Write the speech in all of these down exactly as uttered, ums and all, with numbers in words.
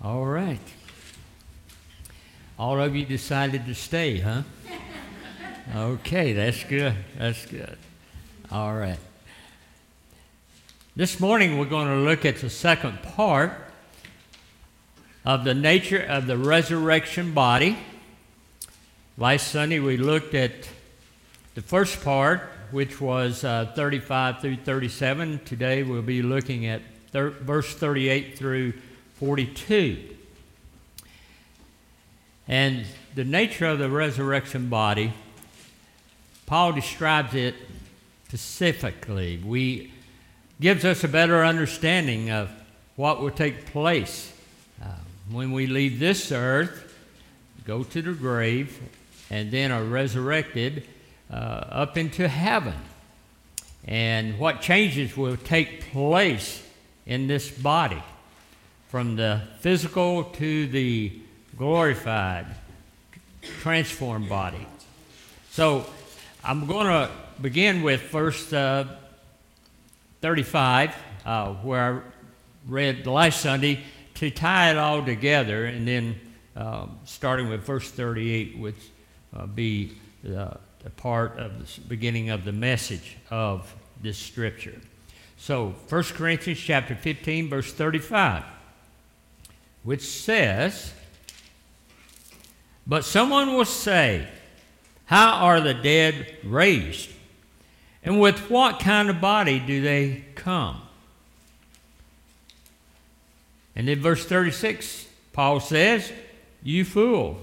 All right. All of you decided to stay, huh? Okay, that's good. That's good. All right. This morning we're going to look at the second part of the nature of the resurrection body. Last Sunday we looked at the first part, which was uh, thirty-five through thirty-seven. Today we'll be looking at thir- verse thirty-eight through forty-two. And the nature of the resurrection body, Paul describes it specifically. We gives us a better understanding of what will take place uh, when we leave this earth, go to the grave, and then are resurrected uh, up into heaven. And what changes will take place in this body, from the physical to the glorified, transformed body. So I'm going to begin with verse uh, thirty-five, uh, where I read last Sunday, to tie it all together, and then uh, starting with verse thirty-eight would uh, be the, the part of the beginning of the message of this scripture. So First Corinthians chapter fifteen, verse thirty-five, which says, "But someone will say, how are the dead raised? And with what kind of body do they come?" And in verse thirty-six, Paul says, "You fool,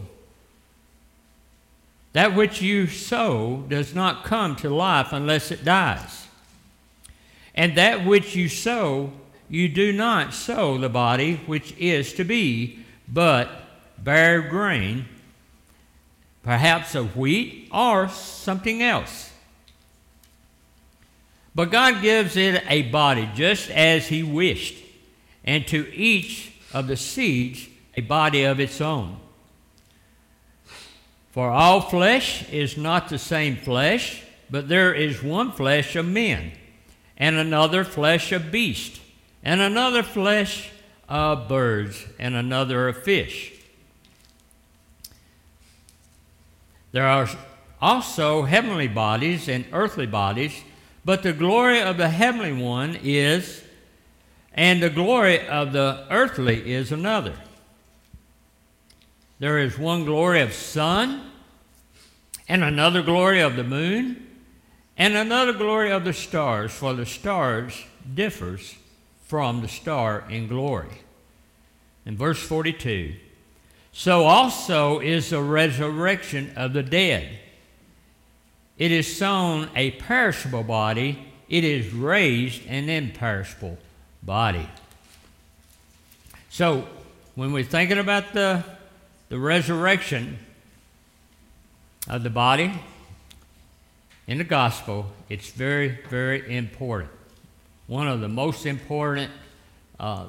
that which you sow does not come to life unless it dies. And that which you sow, you do not sow the body which is to be, but bare grain, perhaps of wheat or something else. But God gives it a body just as He wished, and to each of the seeds a body of its own. For all flesh is not the same flesh, but there is one flesh of men, and another flesh of beasts, and another flesh of birds, and another of fish. There are also heavenly bodies and earthly bodies, but the glory of the heavenly one is, and the glory of the earthly is another. There is one glory of sun, and another glory of the moon, and another glory of the stars, for the stars differs from the star in glory." In verse forty-two, "So also is the resurrection of the dead. It is sown a perishable body, it is raised an imperishable body." So, when we're thinking about the, the resurrection of the body in the gospel, it's very, very important. One of the most important uh,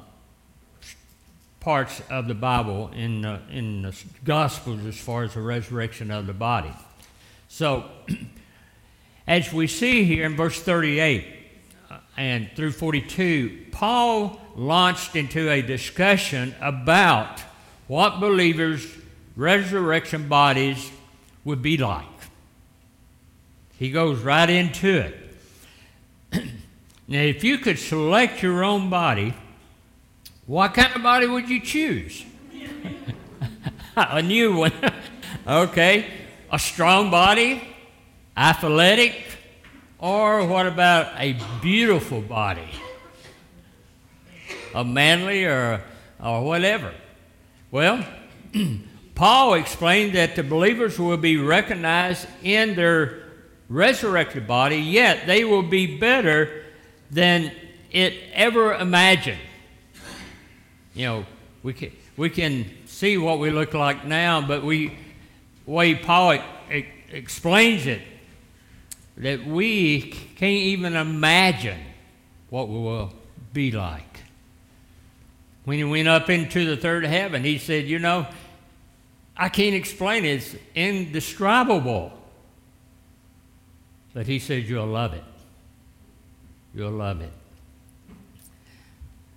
parts of the Bible in the, in the Gospels as far as the resurrection of the body. So, as we see here in verse thirty-eight uh, and through forty-two, Paul launched into a discussion about what believers' resurrection bodies would be like. He goes right into it. Now, if you could select your own body, what kind of body would you choose? A new one. Okay. A strong body, athletic, or what about a beautiful body? A manly or, or whatever. Well, Paul explained that the believers will be recognized in their resurrected body, yet they will be better than it ever imagined. You know, we can, we can see what we look like now, but we, the way Paul e- explains it, that we can't even imagine what we will be like. When he went up into the third heaven, he said, you know, I can't explain it. It's indescribable. But he said, you'll love it. You'll love it.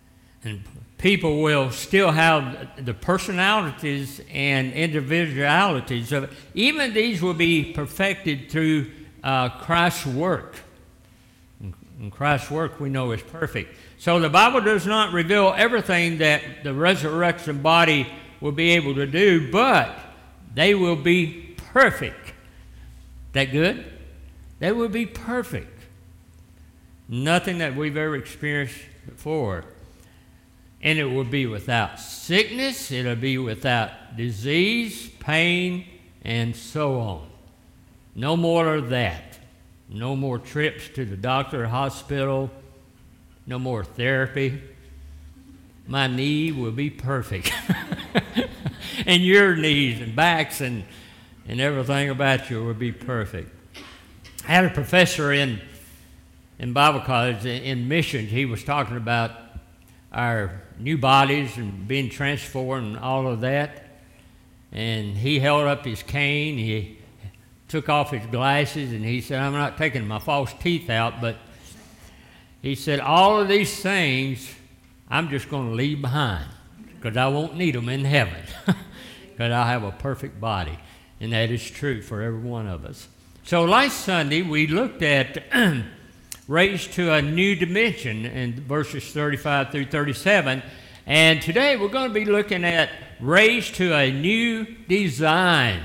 And people will still have the personalities and individualities of it. Even these will be perfected through uh, Christ's work. And Christ's work we know is perfect. So the Bible does not reveal everything that the resurrection body will be able to do, but they will be perfect. That good? They will be perfect. Nothing that we've ever experienced before. And it will be without sickness, it'll be without disease, pain, and so on. No more of that. No more trips to the doctor or hospital. No more therapy. My knee will be perfect. And your knees and backs and, and everything about you will be perfect. I had a professor in, in Bible college in, in missions. He was talking about our new bodies and being transformed and all of that. And he held up his cane. He took off his glasses and he said, I'm not taking my false teeth out, but he said, all of these things I'm just going to leave behind because I won't need them in heaven because I'll have a perfect body. And that is true for every one of us. So last Sunday we looked at raised to a new dimension in verses thirty-five through thirty-seven. And today we're going to be looking at raised to a new design.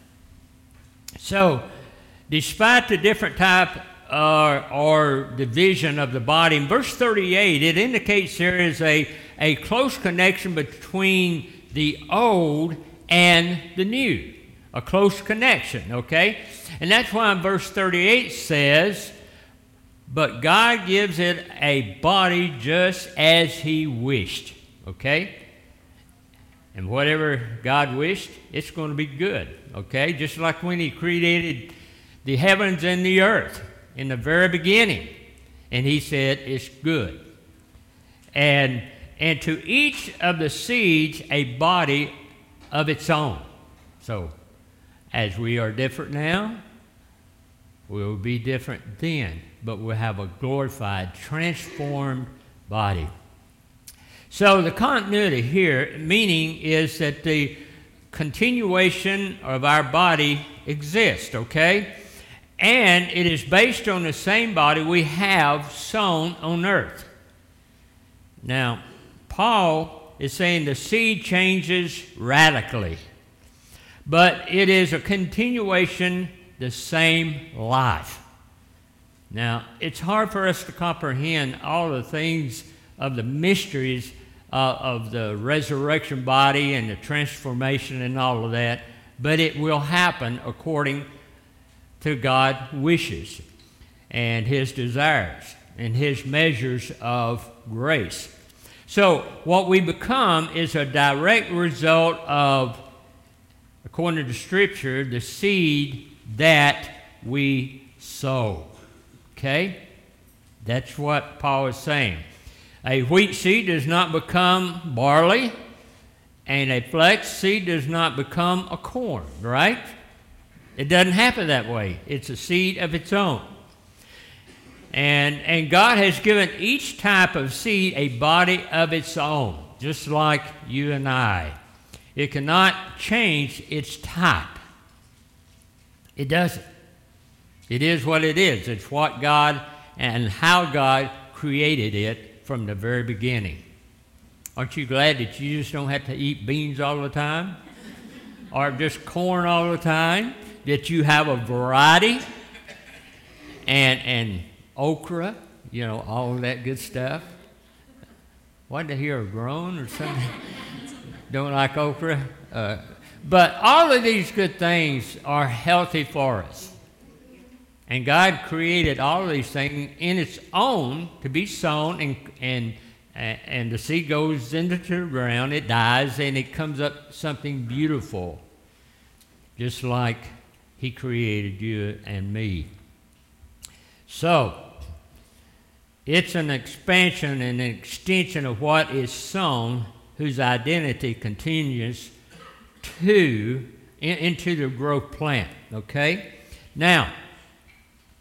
So, despite the different type uh, or division of the body, in verse thirty-eight, it indicates there is a, a close connection between the old and the new. A close connection, okay? And that's why in verse thirty-eight says, but God gives it a body just as He wished, okay? And whatever God wished, it's going to be good, okay? Just like when He created the heavens and the earth in the very beginning. And He said, it's good. And, and to each of the seeds, a body of its own. So, as we are different now, we will be different then. But we'll have a glorified, transformed body. So the continuity here, meaning is that the continuation of our body exists, okay? And it is based on the same body we have sown on earth. Now, Paul is saying the seed changes radically, but it is a continuation, the same life. Now, it's hard for us to comprehend all the things of the mysteries uh, of the resurrection body and the transformation and all of that, but it will happen according to God's wishes and His desires and His measures of grace. So, what we become is a direct result of, according to Scripture, the seed that we sow. Okay? That's what Paul is saying. A wheat seed does not become barley, and a flax seed does not become a corn, right? It doesn't happen that way. It's a seed of its own. And, and God has given each type of seed a body of its own, just like you and I. It cannot change its type. It doesn't. It is what it is. It's what God and how God created it from the very beginning. Aren't you glad that you just don't have to eat beans all the time? Or just corn all the time? That you have a variety? And, and okra, you know, all of that good stuff. Why did I hear a groan or something? Don't like okra? Uh, but all of these good things are healthy for us. And God created all of these things in its own to be sown, and and and the seed goes into the ground, it dies, and it comes up something beautiful, just like He created you and me. So, it's an expansion and an extension of what is sown, whose identity continues to in, into the growth plant, okay? Now,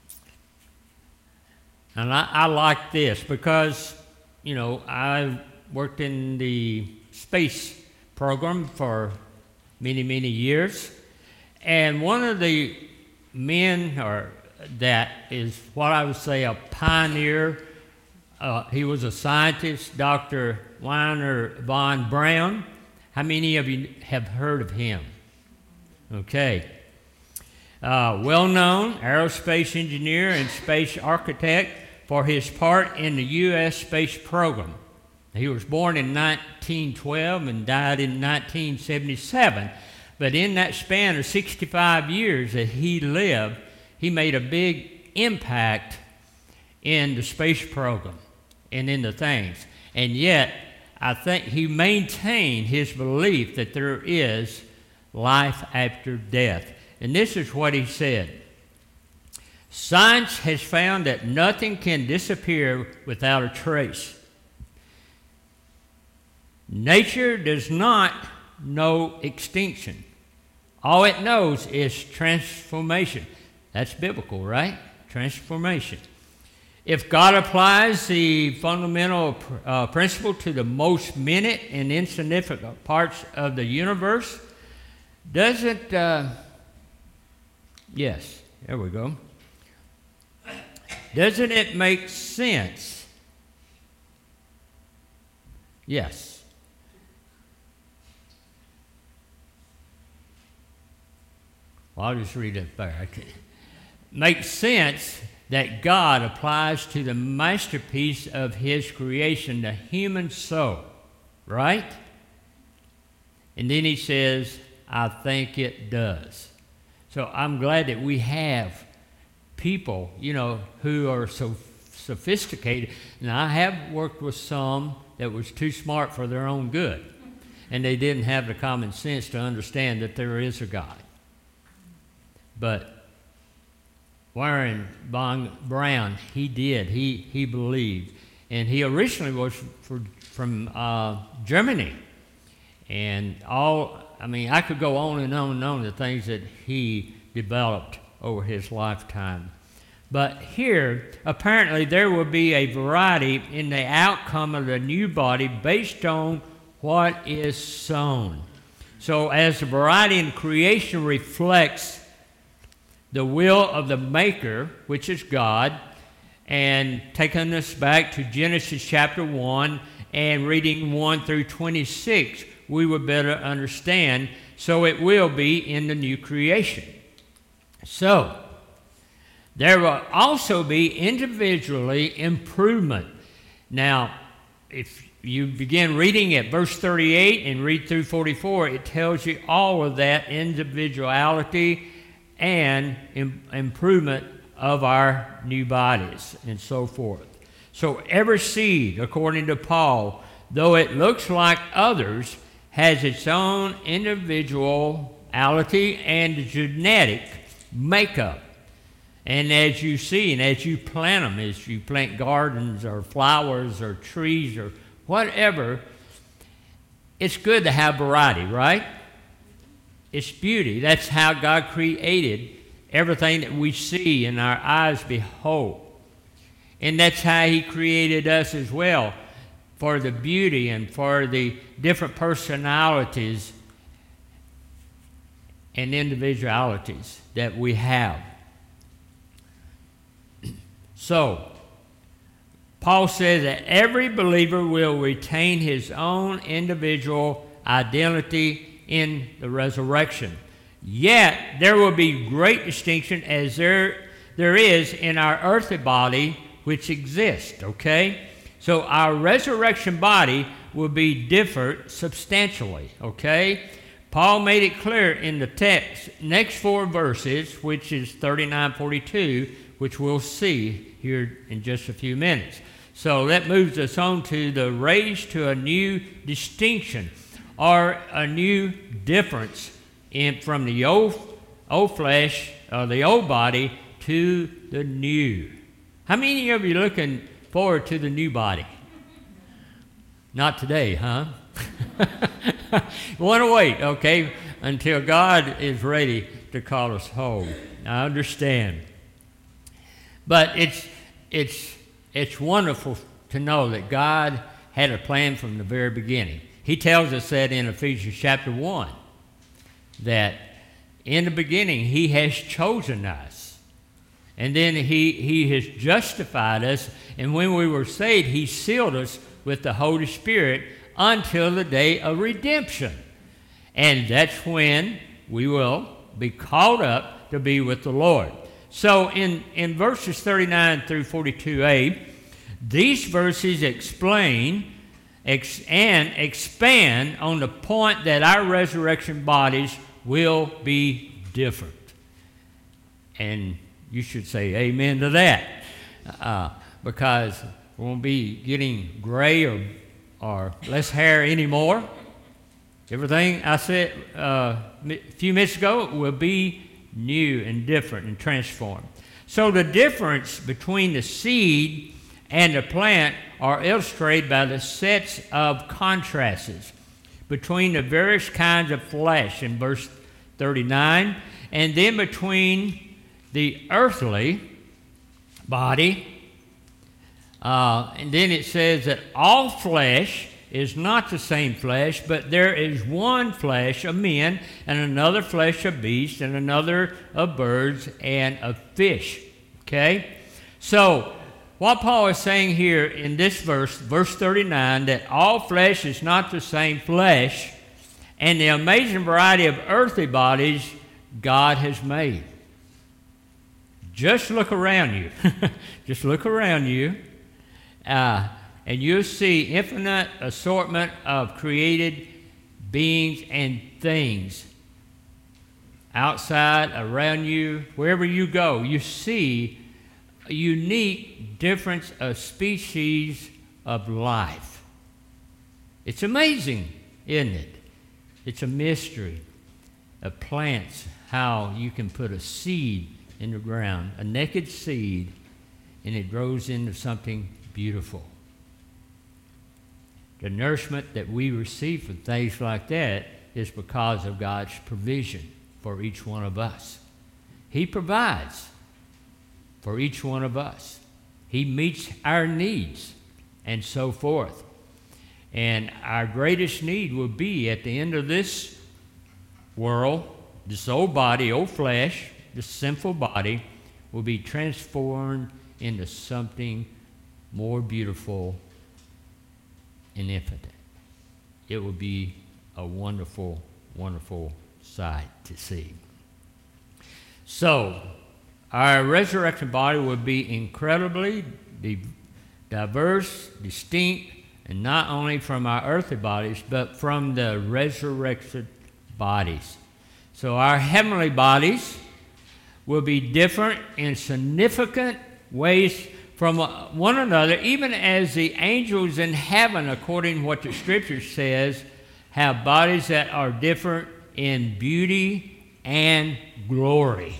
and I, I like this because, you know, I worked in the space program for many, many years. And one of the men or that is what I would say a pioneer, uh, he was a scientist, Doctor Wernher von Braun. How many of you have heard of him? Okay. Uh, well-known aerospace engineer and space architect for his part in the U S space program. He was born in nineteen twelve and died in nineteen seventy-seven. But in that span of sixty-five years that he lived, he made a big impact in the space program and in the things. And yet, I think he maintained his belief that there is life after death. And this is what he said. Science has found that nothing can disappear without a trace. Nature does not know extinction. All it knows is transformation. That's biblical, right? Transformation. If God applies the fundamental uh, principle to the most minute and insignificant parts of the universe, doesn't, uh, yes, there we go. Doesn't it make sense? Yes. Well, I'll just read it there. Okay. Makes sense that God applies to the masterpiece of His creation, the human soul, right? And then He says, I think it does. So I'm glad that we have people, you know, who are so sophisticated. And I have worked with some that was too smart for their own good. And they didn't have the common sense to understand that there is a God. But Wernher von Braun, he did. He he believed. And he originally was for, from uh, Germany. And all, I mean, I could go on and on and on the things that he developed over his lifetime. But here, apparently, there will be a variety in the outcome of the new body based on what is sown. So as the variety in creation reflects the will of the Maker, which is God, and taking us back to Genesis chapter one and reading one through twenty-six, we would better understand. So it will be in the new creation. So there will also be individually improvement. Now, if you begin reading at verse thirty-eight and read through forty-four, it tells you all of that individuality and im- improvement of our new bodies and so forth. So every seed, according to Paul, though it looks like others, has its own individuality and genetic makeup. And as you see, and as you plant them, as you plant gardens or flowers or trees or whatever, it's good to have variety, right? It's beauty. That's how God created everything that we see and our eyes behold. And that's how He created us as well, for the beauty and for the different personalities and individualities that we have. So, Paul says that every believer will retain his own individual identity in the resurrection. Yet, there will be great distinction as there, there is in our earthly body which exists, okay? So our resurrection body will be different substantially, okay? Paul made it clear in the text, next four verses, which is thirty-nine, forty-two, which we'll see here in just a few minutes. So that moves us on to the raised to a new distinction, or a new difference in from the old, old flesh, or the old body, to the new. How many of you are looking forward to the new body? Not today, huh? You want to wait, okay, until God is ready to call us home. I understand. But it's, it's, it's wonderful to know that God had a plan from the very beginning. He tells us that in Ephesians chapter one, that in the beginning he has chosen us. And then he, he has justified us. And when we were saved, he sealed us with the Holy Spirit until the day of redemption. And that's when we will be called up to be with the Lord. So in, in verses thirty-nine through forty-two a, these verses explain ex- and expand on the point that our resurrection bodies will be different. And you should say amen to that, uh, because we won't be getting gray or, or less hair anymore. Everything I said uh, a few minutes ago will be new and different and transformed. So the difference between the seed and the plant are illustrated by the sets of contrasts between the various kinds of flesh in verse thirty-nine, and then between the earthly body. Uh, and then it says that all flesh is not the same flesh, but there is one flesh of men, and another flesh of beasts, and another of birds, and of fish. Okay? So, what Paul is saying here in this verse, verse thirty-nine, that all flesh is not the same flesh, and the amazing variety of earthly bodies God has made. Just look around you. Just look around you. Uh, and you'll see infinite assortment of created beings and things. Outside, around you, wherever you go, you see a unique difference of species of life. It's amazing, isn't it? It's a mystery of plants, how you can put a seed in the ground, a naked seed, and it grows into something beautiful. The nourishment that we receive from things like that is because of God's provision for each one of us. He provides for each one of us. He meets our needs and so forth. And our greatest need will be at the end of this world, this old body, old flesh, this sinful body will be transformed into something more beautiful and infinite. It will be a wonderful, wonderful sight to see. So, our resurrection body will be incredibly diverse, distinct, and not only from our earthly bodies, but from the resurrected bodies. So our heavenly bodies will be different in significant ways from one another, even as the angels in heaven, according to what the Scripture says, have bodies that are different in beauty and glory.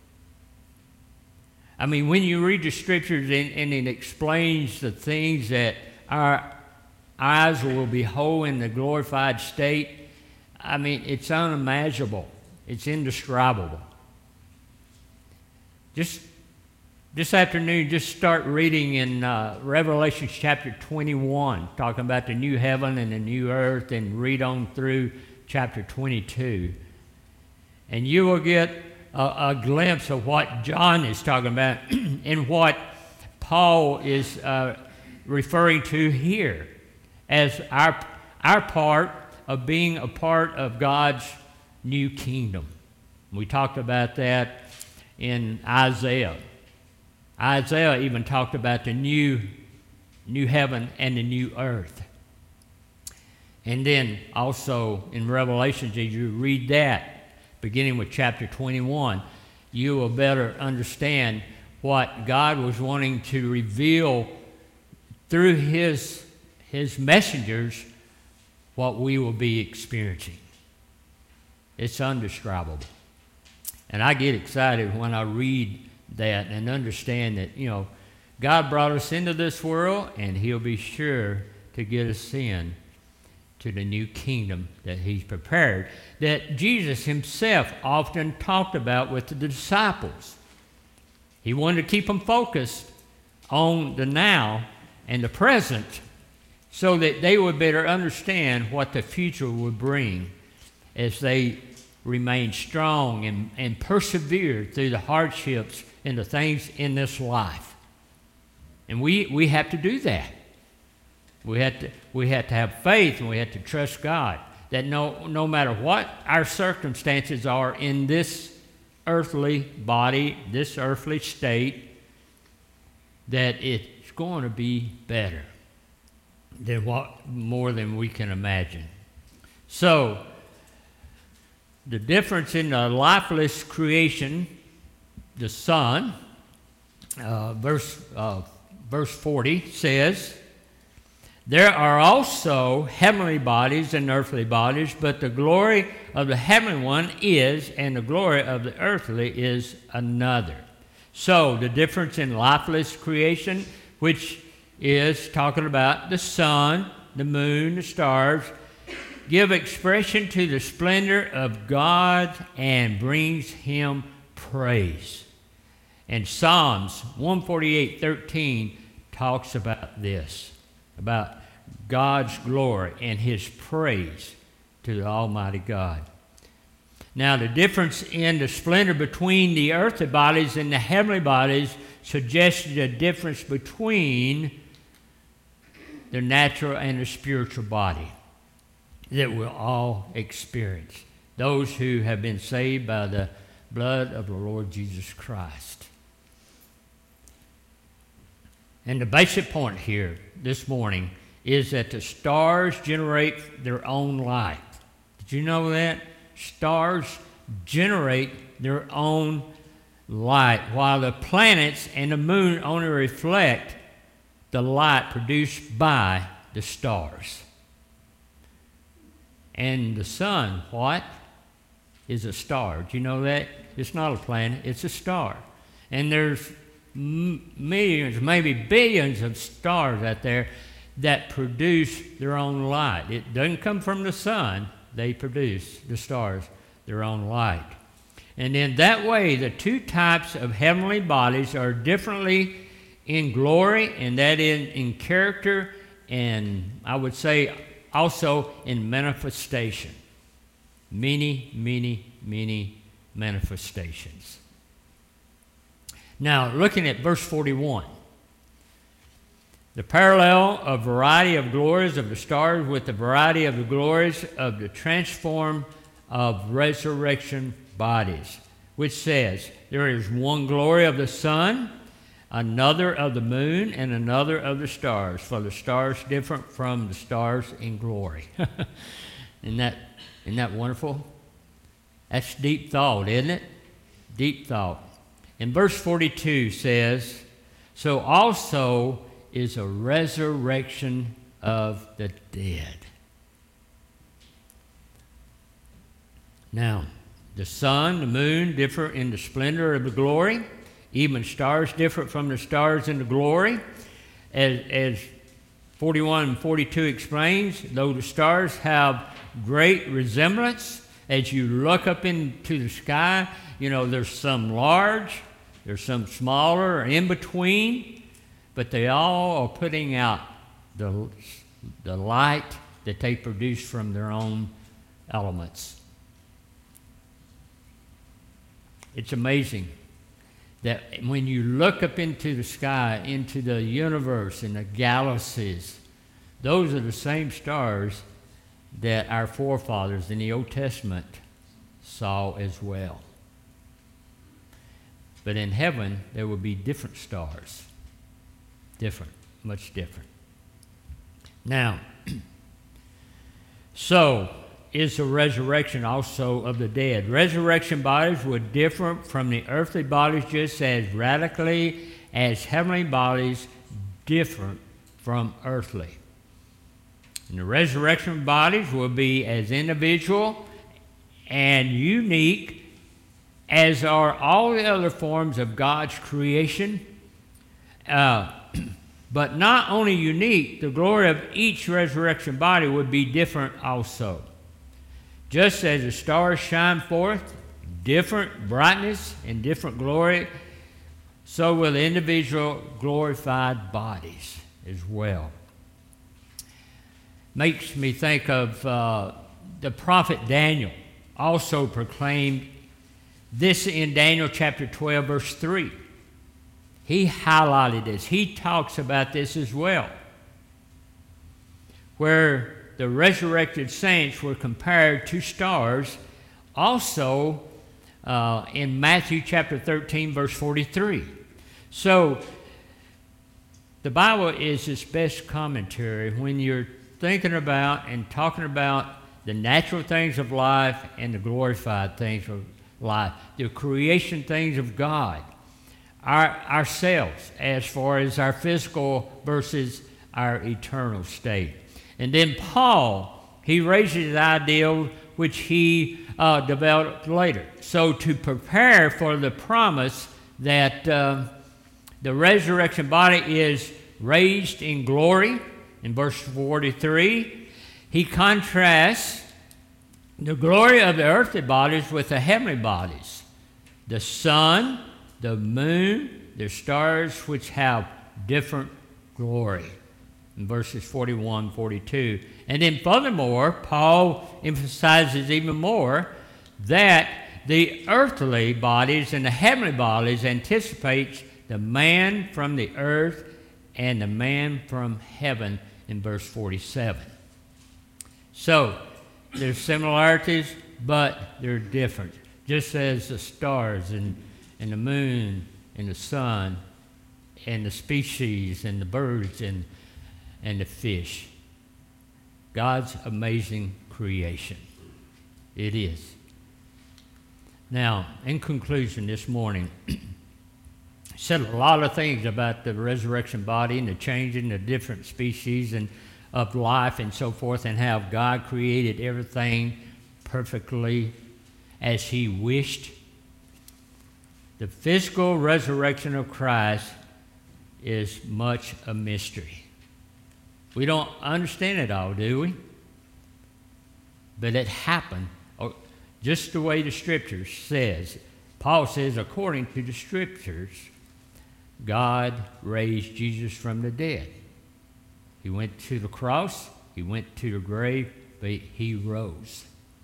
I mean, when you read the Scriptures and, and it explains the things that our eyes will behold in the glorified state, I mean, it's unimaginable. It's indescribable. Just this afternoon, just start reading in uh, Revelation chapter twenty-one, talking about the new heaven and the new earth, and read on through chapter twenty-two. And you will get a, a glimpse of what John is talking about and what Paul is uh, referring to here as our, our part of being a part of God's new kingdom. We talked about that in Isaiah. Isaiah even talked about the new, new heaven and the new earth. And then also in Revelation, as you read that, beginning with chapter twenty-one, you will better understand what God was wanting to reveal through his, his messengers, what we will be experiencing. It's undescribable. And I get excited when I read that and understand that, you know, God brought us into this world, and he'll be sure to get us in to the new kingdom that he's prepared, that Jesus himself often talked about with the disciples. He wanted to keep them focused on the now and the present so that they would better understand what the future would bring as they remain strong and, and persevere through the hardships and the things in this life. And we, we have to do that. We have to, we have to have faith, and we have to trust God that no, no matter what our circumstances are in this earthly body, this earthly state, that it's going to be better than what more than we can imagine. So, the difference in the lifeless creation, the Son, uh, verse uh, verse forty says, "There are also heavenly bodies and earthly bodies, but the glory of the heavenly one is, and the glory of the earthly is another." So the difference in lifeless creation, which is talking about the sun, the moon, the stars, give expression to the splendor of God and brings him praise. And Psalms one forty-eight thirteen talks about this, about God's glory and his praise to the Almighty God. Now, the difference in the splendor between the earthly bodies and the heavenly bodies suggested a difference between the natural and the spiritual body that we'll all experience, those who have been saved by the blood of the Lord Jesus Christ. And the basic point here this morning is that the stars generate their own light. Did you know that? Stars generate their own light, while the planets and the moon only reflect the light produced by the stars. And the sun, what? Is a star. Do you know that? It's not a planet, it's a star. And there's m- millions, maybe billions of stars out there that produce their own light. It doesn't come from the sun. They produce, the stars, their own light. And in that way, the two types of heavenly bodies are differently in glory, and that in, in character, and I would say also in manifestation. Many, many, many manifestations. Now, looking at verse forty-one. The parallel of variety of glories of the stars with the variety of the glories of the transformed of resurrection bodies, which says, there is one glory of the sun, another of the moon, and another of the stars, for the stars different from the stars in glory. Isn't that, isn't that wonderful? That's deep thought, isn't it? Deep thought. And verse forty-two says, so also is a resurrection of the dead. Now, the sun, the moon differ in the splendor of the glory. Even stars differ from the stars in the glory. As, as forty-one and forty-two explains, though the stars have great resemblance, as you look up into the sky, you know, there's some large, there's some smaller, or in between, but they all are putting out the, the light that they produce from their own elements. It's amazing that when you look up into the sky, into the universe and the galaxies, those are the same stars that our forefathers in the Old Testament saw as well. But in heaven, there will be different stars. Different, much different. Now, so is the resurrection also of the dead. Resurrection bodies were different from the earthly bodies just as radically as heavenly bodies different from earthly. And the resurrection bodies will be as individual and unique as are all the other forms of God's creation. Uh, but not only unique, the glory of each resurrection body would be different also. Just as the stars shine forth different brightness and different glory, so will the individual glorified bodies as well. makes me think of uh, the prophet Daniel also proclaimed this in Daniel chapter twelve, verse three. He highlighted this. He talks about this as well, where the resurrected saints were compared to stars, also uh, in Matthew chapter thirteen, verse forty-three. So the Bible is its best commentary when you're thinking about and talking about the natural things of life and the glorified things of life, the creation things of God, our, ourselves as far as our physical versus our eternal state. And then Paul, he raises the ideal which he uh, developed later. So to prepare for the promise that uh, the resurrection body is raised in glory, in verse forty-three, he contrasts the glory of the earthly bodies with the heavenly bodies, the sun, the moon, the stars, which have different glory, in verses forty-one, forty-two. And then furthermore, Paul emphasizes even more that the earthly bodies and the heavenly bodies anticipates the man from the earth and the man from heaven in verse forty-seven. So, there's similarities, but they're different. Just as the stars and, and the moon and the sun and the species and the birds and, and the fish. God's amazing creation. It is. Now, in conclusion this morning, I said a lot of things about the resurrection body and the changing the different species and of life and so forth, and how God created everything perfectly as He wished. The physical resurrection of Christ is much a mystery. We don't understand it all, do we? But it happened just the way the Scripture says. Paul says, according to the Scriptures, God raised Jesus from the dead. He went to the cross, He went to the grave, but He rose.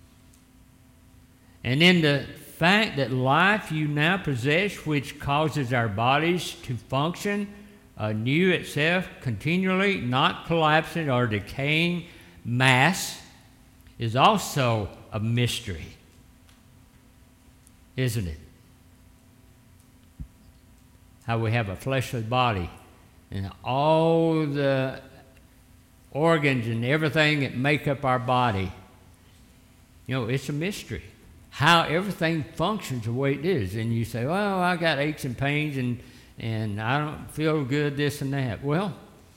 And in the fact that life you now possess, which causes our bodies to function anew itself continually, not collapsing or decaying mass, is also a mystery, isn't it? How we have a fleshly body and all the organs and everything that make up our body. You know, it's a mystery how everything functions the way it is. And you say, well, I got aches and pains and, and I don't feel good, this and that. Well,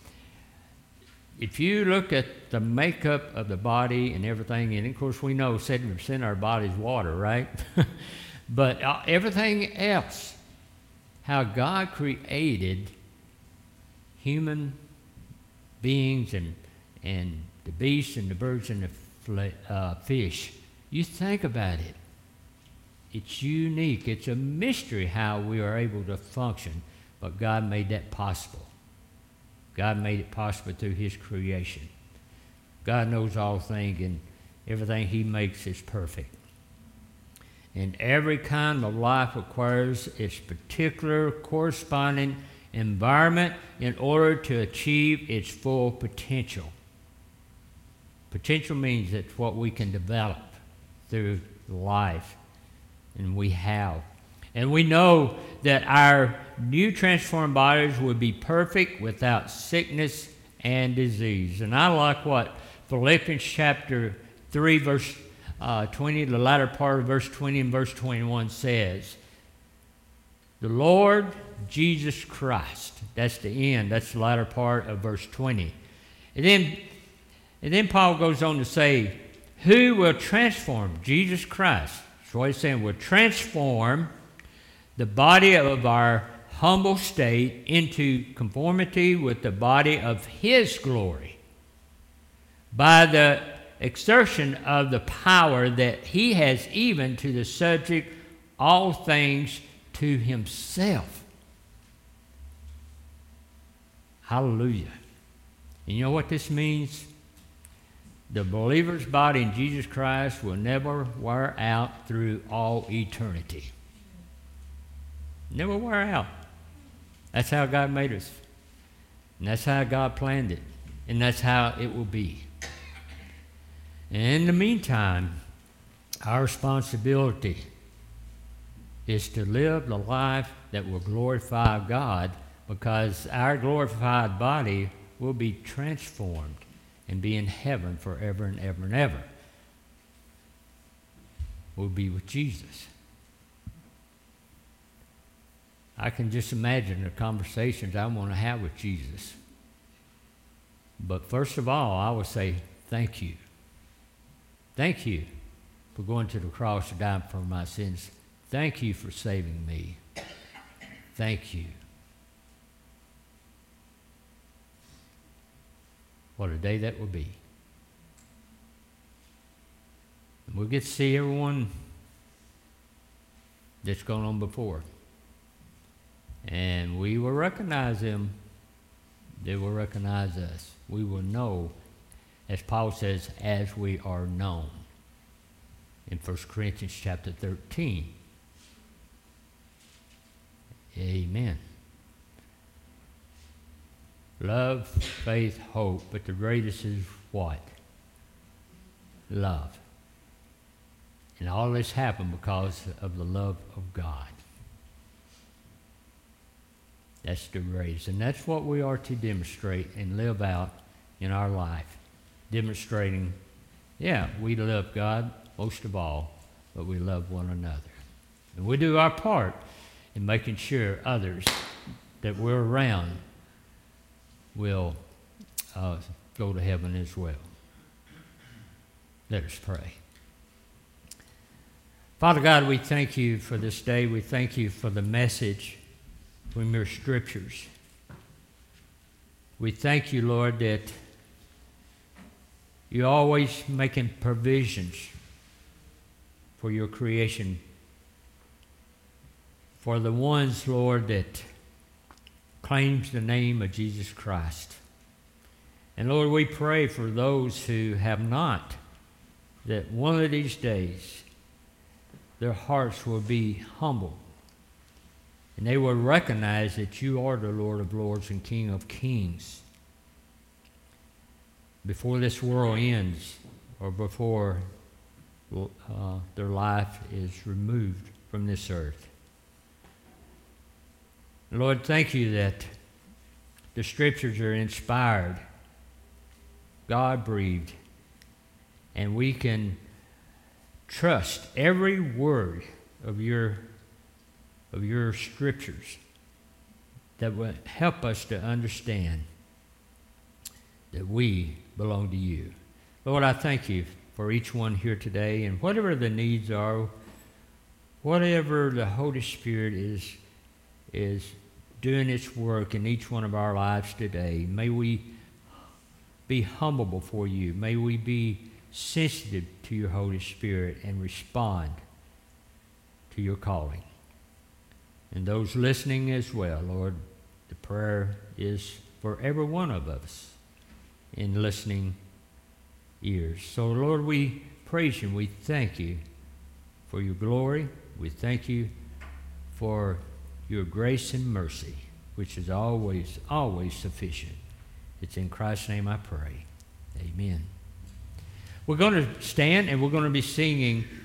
if you look at the makeup of the body and everything, and of course we know seventy percent of our body is water, right? But uh, everything else, how God created human beings and and the beasts and the birds and the fle- uh, fish. You think about it. It's unique. It's a mystery how we are able to function, but God made that possible. God made it possible through His creation. God knows all things, and everything He makes is perfect. And every kind of life requires its particular corresponding environment in order to achieve its full potential. Potential means it's what we can develop through life, and we have. And we know that our new transformed bodies will be perfect without sickness and disease. And I like what Philippians chapter three, verse uh, twenty, the latter part of verse twenty and verse twenty-one says, the Lord Jesus Christ, that's the end, that's the latter part of verse twenty. And then, and then Paul goes on to say, who will transform Jesus Christ? That's what he's saying, will transform the body of our humble state into conformity with the body of His glory by the exertion of the power that He has even to the subject all things to Himself. Hallelujah. And you know what this means? the believer's body in Jesus Christ will never wear out through all eternity. Never wear out. That's how God made us. And that's how God planned it. And that's how it will be. And in the meantime, our responsibility is to live the life that will glorify God, because our glorified body will be transformed and be in heaven forever and ever and ever. We'll be with Jesus. I can just imagine the conversations I want to have with Jesus. But first of all, I would say, thank you. Thank you for going to the cross to die for my sins. Thank you for saving me. Thank you. What a day that will be. And we'll get to see everyone that's gone on before. And we will recognize them. They will recognize us. We will know, as Paul says, as we are known in First Corinthians chapter thirteen. Amen. Love, faith, hope, but the greatest is what? Love. And all this happened because of the love of God. That's the greatest. And that's what we are to demonstrate and live out in our life. Demonstrating, yeah, we love God most of all, but we love one another. And we do our part in making sure others that we're around will uh, go to heaven as well. Let us pray. Father God, we thank you for this day. We thank you for the message from your scriptures. We thank you, Lord, that you're always making provisions for your creation, for the ones, Lord, that claims the name of Jesus Christ. And Lord, we pray for those who have not, that one of these days their hearts will be humble and they will recognize that you are the Lord of Lords and King of Kings. Before this world ends, or before uh, their life is removed from this earth. Lord, thank you that the scriptures are inspired, God-breathed, and we can trust every word of your of your scriptures that will help us to understand that we belong to you. Lord, I thank you for each one here today, and whatever the needs are, whatever the Holy Spirit is, is doing its work in each one of our lives today, may we be humble before you. May we be sensitive to your Holy Spirit and respond to your calling. And those listening as well, Lord, the prayer is for every one of us in listening ears. So, Lord, we praise you and we thank you for your glory. We thank you for your grace and mercy, which is always, always sufficient. It's in Christ's name I pray. Amen. We're going to stand and we're going to be singing